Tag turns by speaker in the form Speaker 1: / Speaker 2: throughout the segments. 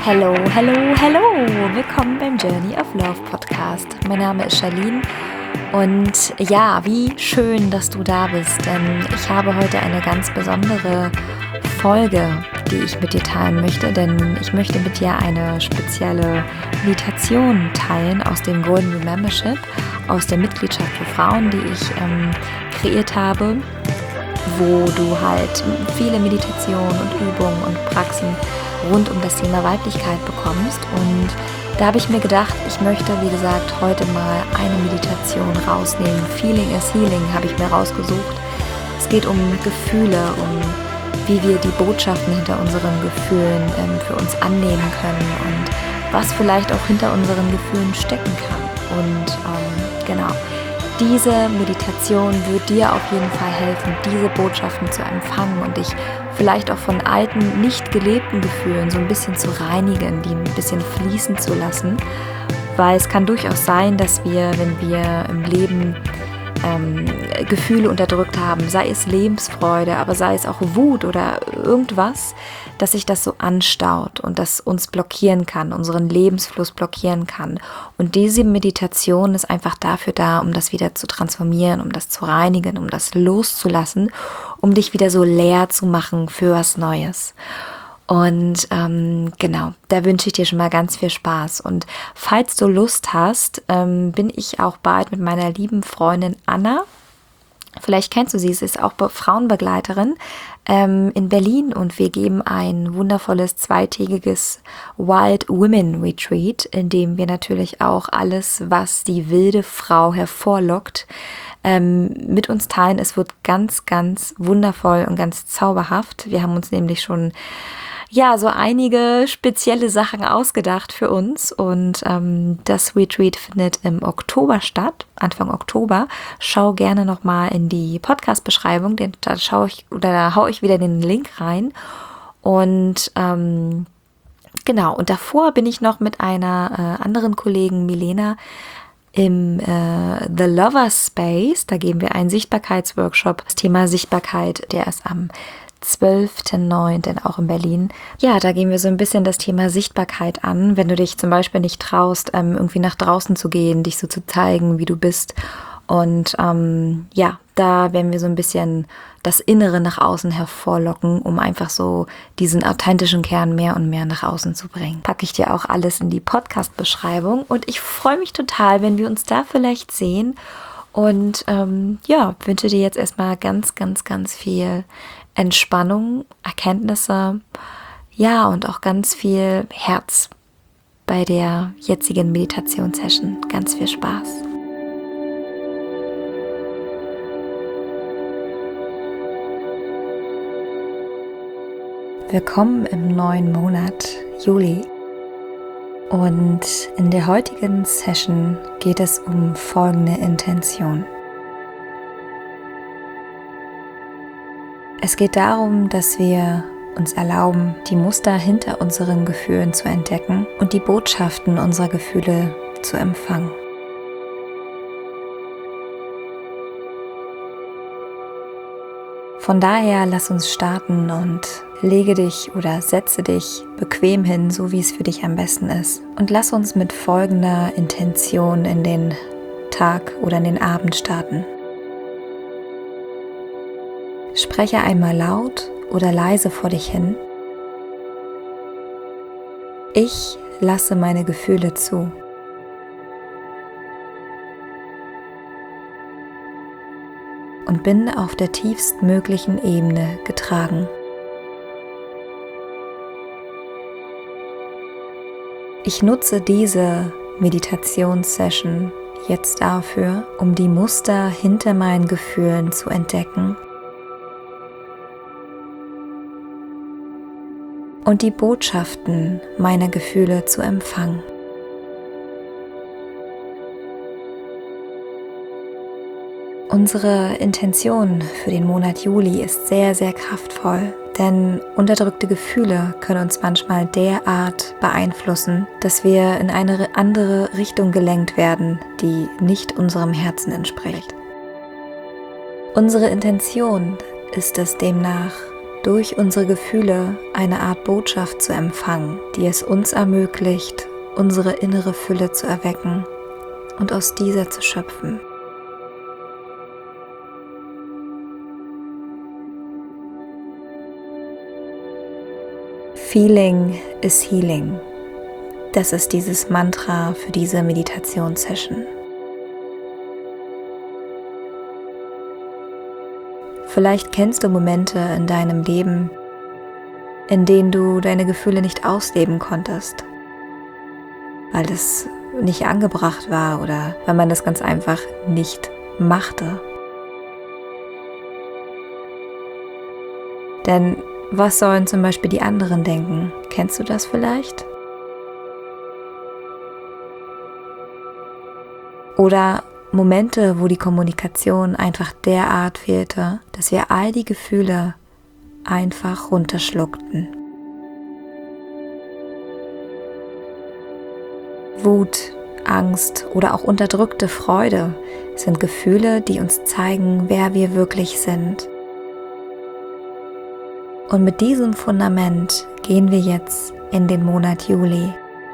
Speaker 1: Hallo, hallo, hallo! Willkommen beim Journey of Love Podcast. Mein Name ist Charlene und ja, wie schön, dass du da bist, denn ich habe heute eine ganz besondere Folge, die ich mit dir teilen möchte, denn ich möchte mit dir eine spezielle Meditation teilen aus dem Golden Rule Membership, aus der Mitgliedschaft für Frauen, die ich kreiert habe, wo du halt viele Meditationen und Übungen und Praxen rund um das Thema Weiblichkeit bekommst. Und da habe ich mir gedacht, ich möchte, wie gesagt, heute mal eine Meditation rausnehmen. Feeling is Healing habe ich mir rausgesucht. Es geht um Gefühle, um wie wir die Botschaften hinter unseren Gefühlen für uns annehmen können und was vielleicht auch hinter unseren Gefühlen stecken kann. Und genau, diese Meditation wird dir auf jeden Fall helfen, diese Botschaften zu empfangen und dich vielleicht auch von alten, nicht gelebten Gefühlen so ein bisschen zu reinigen, die ein bisschen fließen zu lassen. Weil es kann durchaus sein, dass wir, wenn wir im Leben Gefühle unterdrückt haben, sei es Lebensfreude, aber sei es auch Wut oder irgendwas, dass sich das so anstaut und das uns blockieren kann, unseren Lebensfluss blockieren kann. Und diese Meditation ist einfach dafür da, um das wieder zu transformieren, um das zu reinigen, um das loszulassen, um dich wieder so leer zu machen für was Neues. Und genau, da wünsche ich dir schon mal ganz viel Spaß. Und falls du Lust hast, bin ich auch bald mit meiner lieben Freundin Anna. Vielleicht kennst du sie, sie ist auch Frauenbegleiterin in Berlin und wir geben ein wundervolles zweitägiges Wild Women Retreat, in dem wir natürlich auch alles, was die wilde Frau hervorlockt, mit uns teilen. Es wird ganz, ganz wundervoll und ganz zauberhaft. Wir haben uns nämlich schon so einige spezielle Sachen ausgedacht für uns und das Retreat findet im Oktober statt, Anfang Oktober. Schau gerne nochmal in die Podcast-Beschreibung, denn da hau ich wieder den Link rein und genau, und davor bin ich noch mit einer anderen Kollegin Milena im The Lover Space. Da geben wir einen Sichtbarkeitsworkshop. Das Thema Sichtbarkeit, der ist am 12.09. auch in Berlin. Ja, da gehen wir so ein bisschen das Thema Sichtbarkeit an, wenn du dich zum Beispiel nicht traust, irgendwie nach draußen zu gehen, dich so zu zeigen, wie du bist. Und da werden wir so ein bisschen das Innere nach außen hervorlocken, um einfach so diesen authentischen Kern mehr und mehr nach außen zu bringen. Packe ich dir auch alles in die Podcast-Beschreibung und ich freue mich total, wenn wir uns da vielleicht sehen und wünsche dir jetzt erstmal ganz, ganz, ganz viel Entspannung, Erkenntnisse, und auch ganz viel Herz bei der jetzigen Meditationssession. Ganz viel Spaß. Willkommen im neuen Monat Juli. Und in der heutigen Session geht es um folgende Intention. Es geht darum, dass wir uns erlauben, die Muster hinter unseren Gefühlen zu entdecken und die Botschaften unserer Gefühle zu empfangen. Von daher lass uns starten und lege dich oder setze dich bequem hin, so wie es für dich am besten ist. Und lass uns mit folgender Intention in den Tag oder in den Abend starten. Spreche einmal laut oder leise vor dich hin. Ich lasse meine Gefühle zu. Und bin auf der tiefstmöglichen Ebene getragen. Ich nutze diese Meditationssession jetzt dafür, um die Muster hinter meinen Gefühlen zu entdecken und die Botschaften meiner Gefühle zu empfangen. Unsere Intention für den Monat Juli ist sehr, sehr kraftvoll, denn unterdrückte Gefühle können uns manchmal derart beeinflussen, dass wir in eine andere Richtung gelenkt werden, die nicht unserem Herzen entspricht. Unsere Intention ist es demnach, durch unsere Gefühle eine Art Botschaft zu empfangen, die es uns ermöglicht, unsere innere Fülle zu erwecken und aus dieser zu schöpfen. Feeling is healing. Das ist dieses Mantra für diese Meditationssession. Vielleicht kennst du Momente in deinem Leben, in denen du deine Gefühle nicht ausleben konntest, weil das nicht angebracht war oder weil man das ganz einfach nicht machte. Denn was sollen zum Beispiel die anderen denken? Kennst du das vielleicht? Oder Momente, wo die Kommunikation einfach derart fehlte, dass wir all die Gefühle einfach runterschluckten. Wut, Angst oder auch unterdrückte Freude sind Gefühle, die uns zeigen, wer wir wirklich sind. Und mit diesem Fundament gehen wir jetzt in den Monat Juli.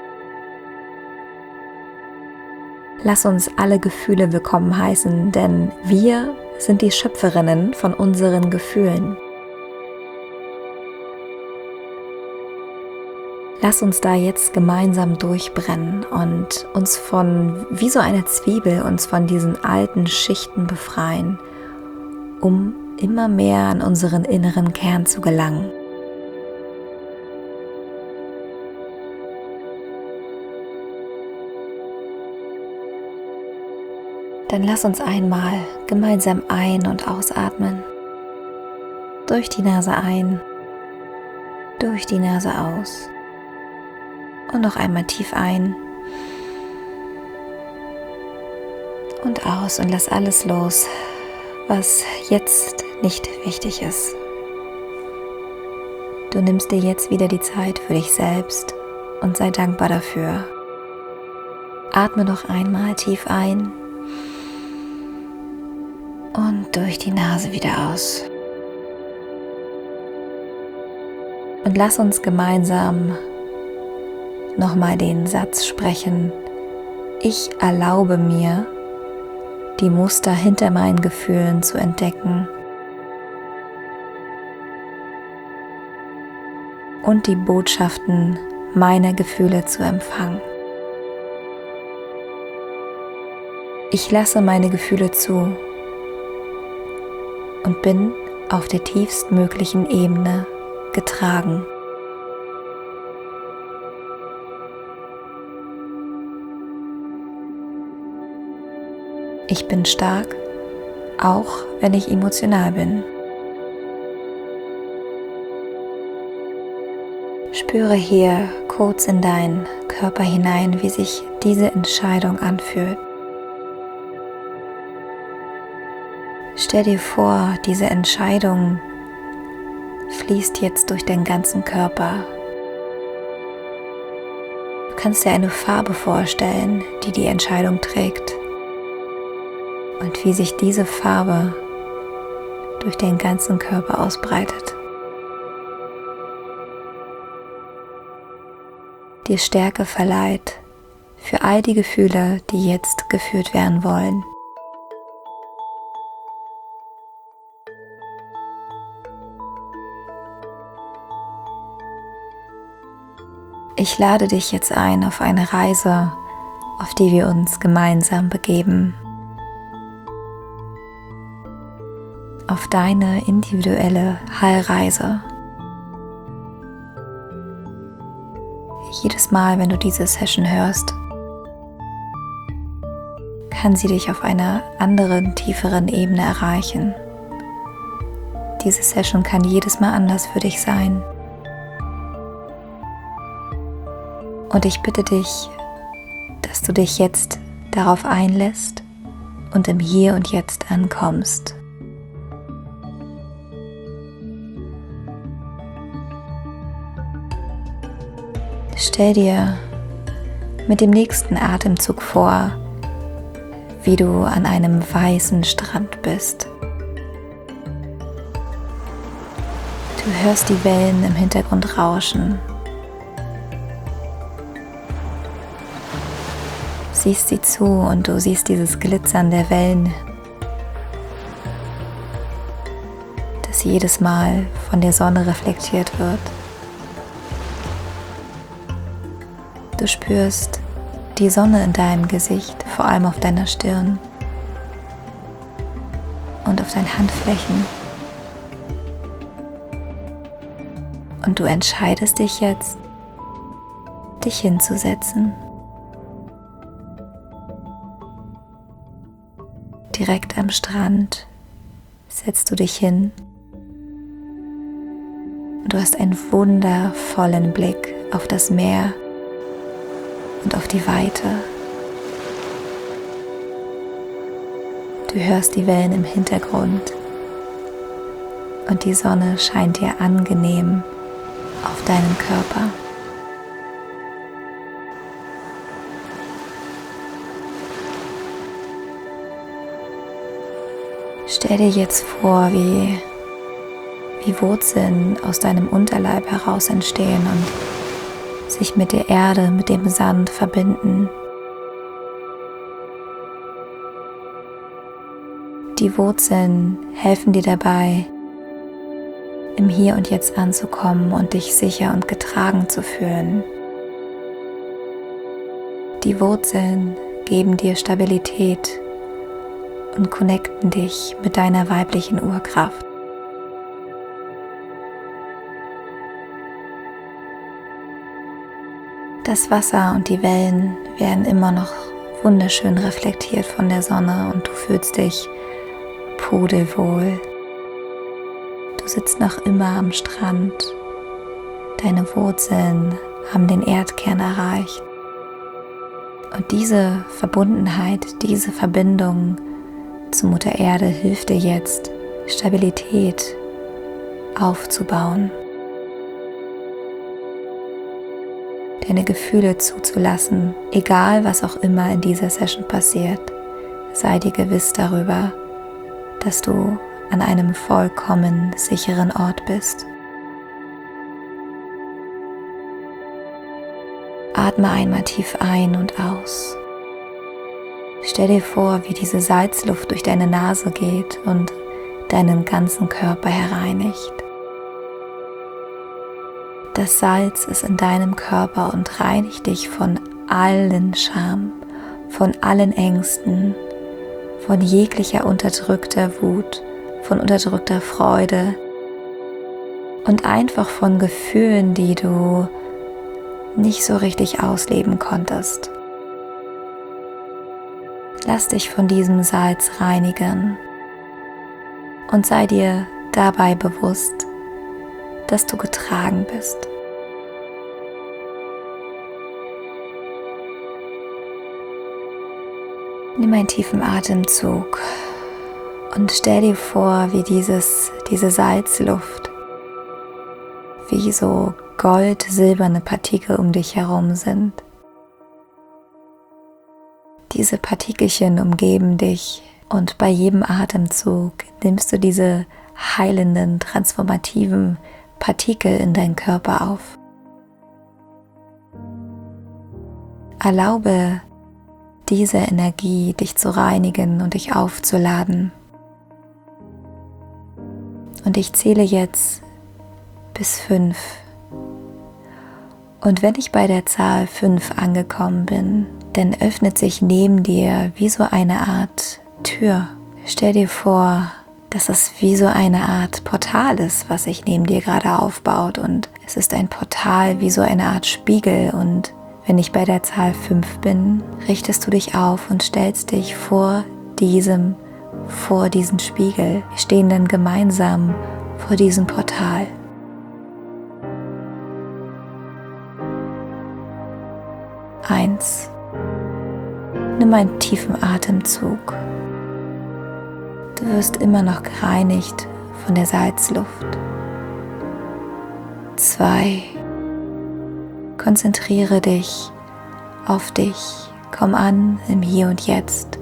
Speaker 1: Lass uns alle Gefühle willkommen heißen, denn wir sind die Schöpferinnen von unseren Gefühlen. Lass uns da jetzt gemeinsam durchbrennen und uns wie so eine Zwiebel, uns von diesen alten Schichten befreien, um immer mehr an unseren inneren Kern zu gelangen. Dann lass uns einmal gemeinsam ein- und ausatmen. Durch die Nase ein, durch die Nase aus. Und noch einmal tief ein und aus und lass alles los, was jetzt nicht wichtig ist. Du nimmst dir jetzt wieder die Zeit für dich selbst und sei dankbar dafür. Atme noch einmal tief ein und durch die Nase wieder aus. Und lass uns gemeinsam nochmal den Satz sprechen: Ich erlaube mir, die Muster hinter meinen Gefühlen zu entdecken und die Botschaften meiner Gefühle zu empfangen. Ich lasse meine Gefühle zu und bin auf der tiefstmöglichen Ebene getragen. Ich bin stark, auch wenn ich emotional bin. Spüre hier kurz in deinen Körper hinein, wie sich diese Entscheidung anfühlt. Stell dir vor, diese Entscheidung fließt jetzt durch den ganzen Körper. Du kannst dir eine Farbe vorstellen, die die Entscheidung trägt und wie sich diese Farbe durch den ganzen Körper ausbreitet. Dir Stärke verleiht für all die Gefühle, die jetzt geführt werden wollen. Ich lade dich jetzt ein auf eine Reise, auf die wir uns gemeinsam begeben. Auf deine individuelle Heilreise. Jedes Mal, wenn du diese Session hörst, kann sie dich auf einer anderen, tieferen Ebene erreichen. Diese Session kann jedes Mal anders für dich sein. Und ich bitte dich, dass du dich jetzt darauf einlässt und im Hier und Jetzt ankommst. Stell dir mit dem nächsten Atemzug vor, wie du an einem weißen Strand bist. Du hörst die Wellen im Hintergrund rauschen. Siehst sie zu und du siehst dieses Glitzern der Wellen, das jedes Mal von der Sonne reflektiert wird. Du spürst die Sonne in deinem Gesicht, vor allem auf deiner Stirn und auf deinen Handflächen. Und du entscheidest dich jetzt, dich hinzusetzen. Direkt am Strand setzt du dich hin. Und du hast einen wundervollen Blick auf das Meer und auf die Weite. Du hörst die Wellen im Hintergrund und die Sonne scheint dir angenehm auf deinen Körper. Stell dir jetzt vor, wie Wurzeln aus deinem Unterleib heraus entstehen und sich mit der Erde, mit dem Sand verbinden. Die Wurzeln helfen dir dabei, im Hier und Jetzt anzukommen und dich sicher und getragen zu fühlen. Die Wurzeln geben dir Stabilität und connecten dich mit deiner weiblichen Urkraft. Das Wasser und die Wellen werden immer noch wunderschön reflektiert von der Sonne und du fühlst dich pudelwohl. Du sitzt noch immer am Strand. Deine Wurzeln haben den Erdkern erreicht. Und diese Verbundenheit, diese Verbindung zu Mutter Erde hilft dir jetzt, Stabilität aufzubauen. Deine Gefühle zuzulassen, egal was auch immer in dieser Session passiert. Sei dir gewiss darüber, dass du an einem vollkommen sicheren Ort bist. Atme einmal tief ein und aus. Stell dir vor, wie diese Salzluft durch deine Nase geht und deinen ganzen Körper hereinigt. Das Salz ist in deinem Körper und reinigt dich von allen Scham, von allen Ängsten, von jeglicher unterdrückter Wut, von unterdrückter Freude und einfach von Gefühlen, die du nicht so richtig ausleben konntest. Lass dich von diesem Salz reinigen und sei dir dabei bewusst, dass du getragen bist. Nimm einen tiefen Atemzug und stell dir vor, wie diese Salzluft, wie so gold-silberne Partikel um dich herum sind. Diese Partikelchen umgeben dich und bei jedem Atemzug nimmst du diese heilenden, transformativen Partikel in deinen Körper auf. Erlaube diese Energie, dich zu reinigen und dich aufzuladen. Und ich zähle jetzt bis 5. Und wenn ich bei der Zahl 5 angekommen bin, dann öffnet sich neben dir wie so eine Art Tür. Stell dir vor, dass es wie so eine Art Portal ist, was sich neben dir gerade aufbaut. Und es ist ein Portal wie so eine Art Spiegel. Und wenn ich bei der Zahl 5 bin, richtest du dich auf und stellst dich vor diesen Spiegel. Wir stehen dann gemeinsam vor diesem Portal. Eins. Nimm einen tiefen Atemzug. Du wirst immer noch gereinigt von der Salzluft. 2. Konzentriere dich auf dich. Komm an im Hier und Jetzt.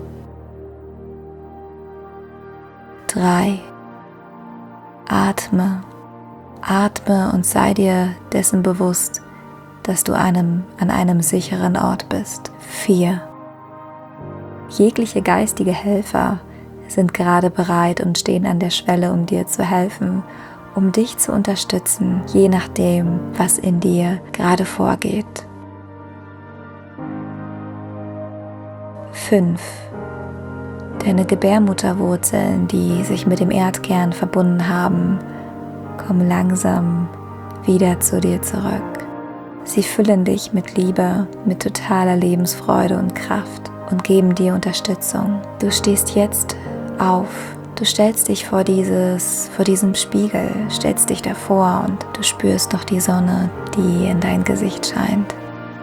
Speaker 1: 3. Atme Atme und sei dir dessen bewusst, dass du an einem sicheren Ort bist. 4. Jegliche geistige Helfer sind gerade bereit und stehen an der Schwelle, um dir zu helfen, um dich zu unterstützen, je nachdem, was in dir gerade vorgeht. 5. Deine Gebärmutterwurzeln, die sich mit dem Erdkern verbunden haben, kommen langsam wieder zu dir zurück. Sie füllen dich mit Liebe, mit totaler Lebensfreude und Kraft und geben dir Unterstützung. Du stehst jetzt auf, du stellst dich vor diesem Spiegel, stellst dich davor und du spürst noch die Sonne, die in dein Gesicht scheint.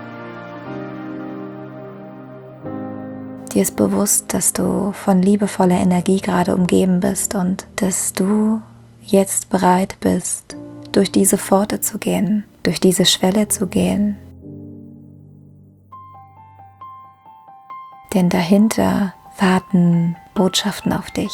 Speaker 1: Dir ist bewusst, dass du von liebevoller Energie gerade umgeben bist und dass du jetzt bereit bist, durch diese Pforte zu gehen, durch diese Schwelle zu gehen. Denn dahinter warten Botschaften auf dich.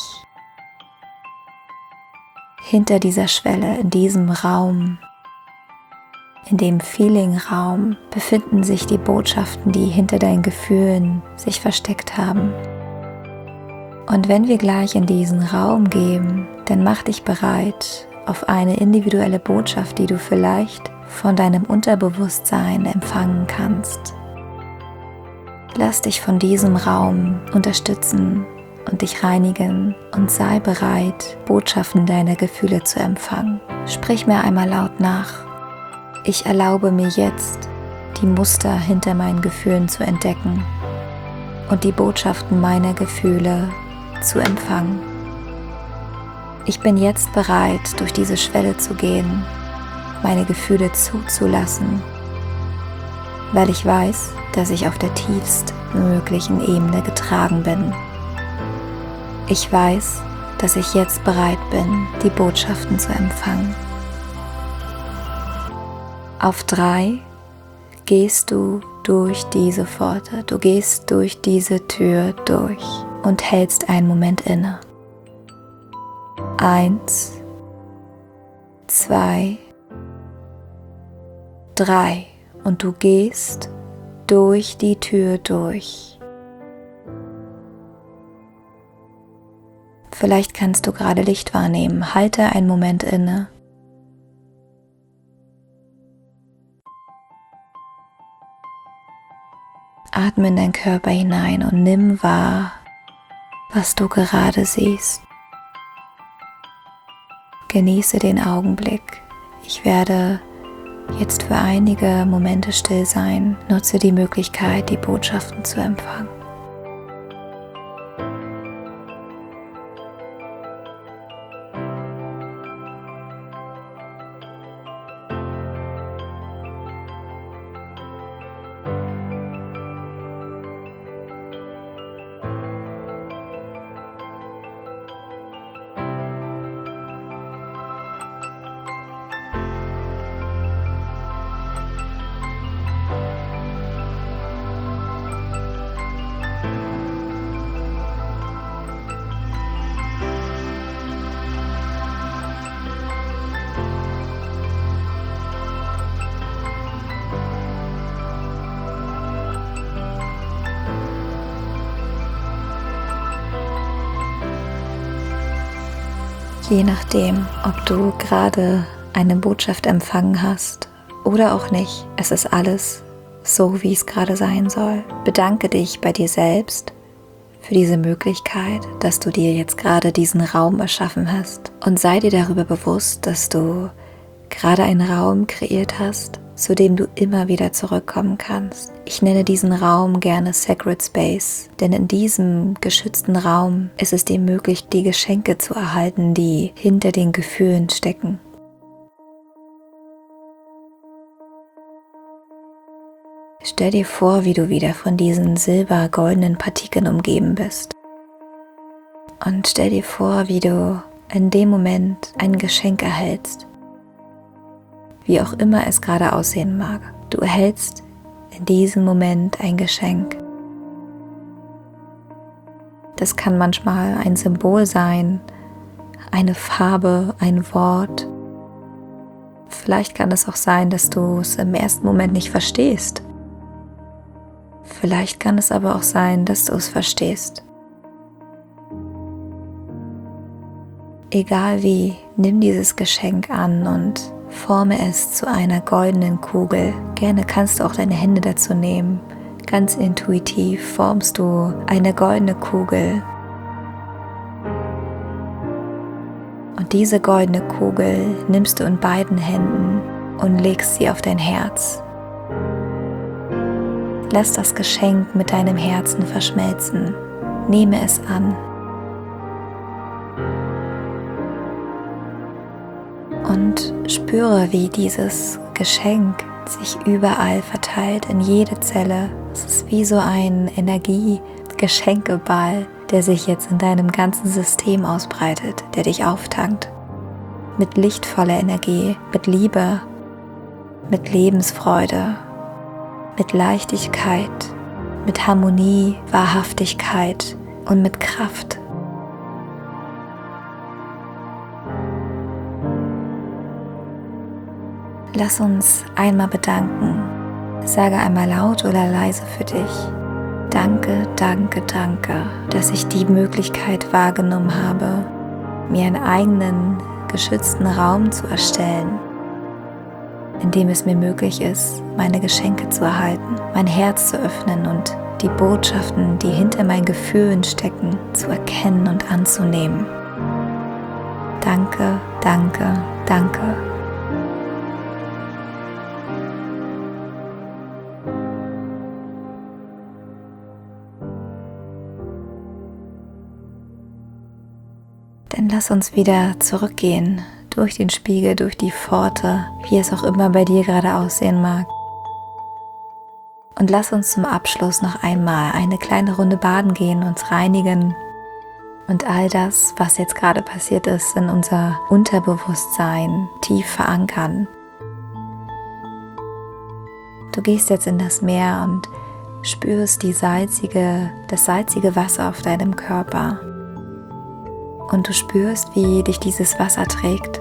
Speaker 1: Hinter dieser Schwelle, in diesem Raum, in dem Feeling-Raum, befinden sich die Botschaften, die hinter deinen Gefühlen sich versteckt haben. Und wenn wir gleich in diesen Raum gehen, dann mach dich bereit auf eine individuelle Botschaft, die du vielleicht von deinem Unterbewusstsein empfangen kannst. Lass dich von diesem Raum unterstützen und dich reinigen und sei bereit, Botschaften deiner Gefühle zu empfangen. Sprich mir einmal laut nach. Ich erlaube mir jetzt, die Muster hinter meinen Gefühlen zu entdecken und die Botschaften meiner Gefühle zu empfangen. Ich bin jetzt bereit, durch diese Schwelle zu gehen, meine Gefühle zuzulassen, weil ich weiß, dass ich auf der tiefstmöglichen Ebene getragen bin. Ich weiß, dass ich jetzt bereit bin, die Botschaften zu empfangen. Auf 3 gehst du durch diese Pforte, du gehst durch diese Tür durch und hältst einen Moment inne. 1, 2, 3 und du gehst durch die Tür durch. Vielleicht kannst du gerade Licht wahrnehmen. Halte einen Moment inne. Atme in deinen Körper hinein und nimm wahr, was du gerade siehst. Genieße den Augenblick. Ich werde jetzt für einige Momente still sein. Nutze die Möglichkeit, die Botschaften zu empfangen. Je nachdem, ob du gerade eine Botschaft empfangen hast oder auch nicht, es ist alles so, wie es gerade sein soll. Bedanke dich bei dir selbst für diese Möglichkeit, dass du dir jetzt gerade diesen Raum erschaffen hast und sei dir darüber bewusst, dass du gerade einen Raum kreiert hast, zu dem du immer wieder zurückkommen kannst. Ich nenne diesen Raum gerne Sacred Space, denn in diesem geschützten Raum ist es dir möglich, die Geschenke zu erhalten, die hinter den Gefühlen stecken. Stell dir vor, wie du wieder von diesen silber-goldenen Partikeln umgeben bist. Und stell dir vor, wie du in dem Moment ein Geschenk erhältst. Wie auch immer es gerade aussehen mag. Du erhältst in diesem Moment ein Geschenk. Das kann manchmal ein Symbol sein, eine Farbe, ein Wort, Vielleicht kann es auch sein, dass du es im ersten Moment nicht verstehst. Vielleicht kann es aber auch sein, dass du es verstehst. Egal wie, nimm dieses Geschenk an und forme es zu einer goldenen Kugel. Gerne kannst du auch deine Hände dazu nehmen. Ganz intuitiv formst du eine goldene Kugel. Und diese goldene Kugel nimmst du in beiden Händen und legst sie auf dein Herz. Lass das Geschenk mit deinem Herzen verschmelzen. Nehme es an. Und spüre, wie dieses Geschenk sich überall verteilt, in jede Zelle. Es ist wie so ein Energie-Geschenkeball, der sich jetzt in deinem ganzen System ausbreitet, der dich auftankt. Mit lichtvoller Energie, mit Liebe, mit Lebensfreude, mit Leichtigkeit, mit Harmonie, Wahrhaftigkeit und mit Kraft. Lass uns einmal bedanken. Sage einmal laut oder leise für dich. Danke, danke, danke, dass ich die Möglichkeit wahrgenommen habe, mir einen eigenen, geschützten Raum zu erstellen, in dem es mir möglich ist, meine Geschenke zu erhalten, mein Herz zu öffnen und die Botschaften, die hinter meinen Gefühlen stecken, zu erkennen und anzunehmen. Danke, danke, danke. Dann lass uns wieder zurückgehen, durch den Spiegel, durch die Pforte, wie es auch immer bei dir gerade aussehen mag. Und lass uns zum Abschluss noch einmal eine kleine Runde baden gehen, uns reinigen und all das, was jetzt gerade passiert ist, in unser Unterbewusstsein tief verankern. Du gehst jetzt in das Meer und spürst das salzige Wasser auf deinem Körper. Und du spürst, wie dich dieses Wasser trägt.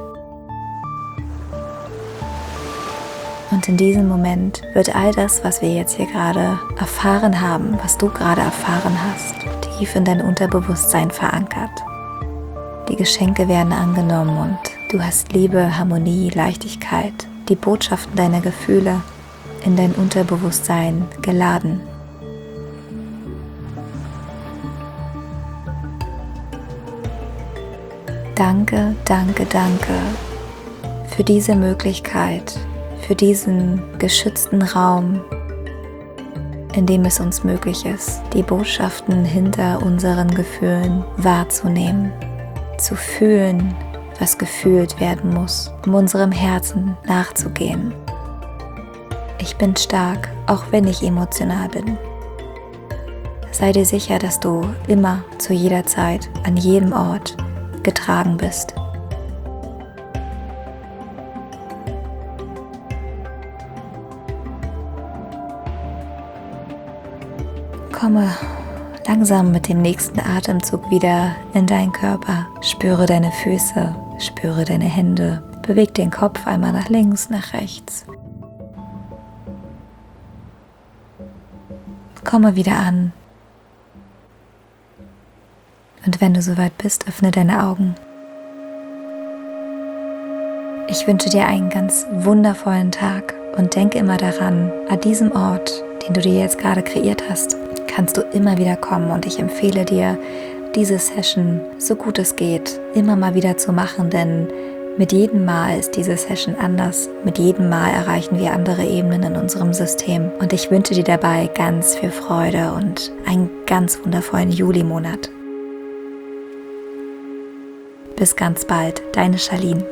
Speaker 1: Und in diesem Moment wird all das, was wir jetzt hier gerade erfahren haben, was du gerade erfahren hast, tief in dein Unterbewusstsein verankert. Die Geschenke werden angenommen und du hast Liebe, Harmonie, Leichtigkeit, die Botschaften deiner Gefühle in dein Unterbewusstsein geladen. Danke, danke, danke für diese Möglichkeit, für diesen geschützten Raum, in dem es uns möglich ist, die Botschaften hinter unseren Gefühlen wahrzunehmen, zu fühlen, was gefühlt werden muss, um unserem Herzen nachzugehen. Ich bin stark, auch wenn ich emotional bin. Sei dir sicher, dass du immer, zu jeder Zeit, an jedem Ort getragen bist. Komme langsam mit dem nächsten Atemzug wieder in deinen Körper. Spüre deine Füße, spüre deine Hände. Beweg den Kopf einmal nach links, nach rechts. Komme wieder an. Und wenn du soweit bist, öffne deine Augen. Ich wünsche dir einen ganz wundervollen Tag und denke immer daran, an diesem Ort, den du dir jetzt gerade kreiert hast, kannst du immer wieder kommen und ich empfehle dir, diese Session, so gut es geht, immer mal wieder zu machen, denn mit jedem Mal ist diese Session anders. Mit jedem Mal erreichen wir andere Ebenen in unserem System und ich wünsche dir dabei ganz viel Freude und einen ganz wundervollen Juli-Monat. Bis ganz bald, deine Charlene.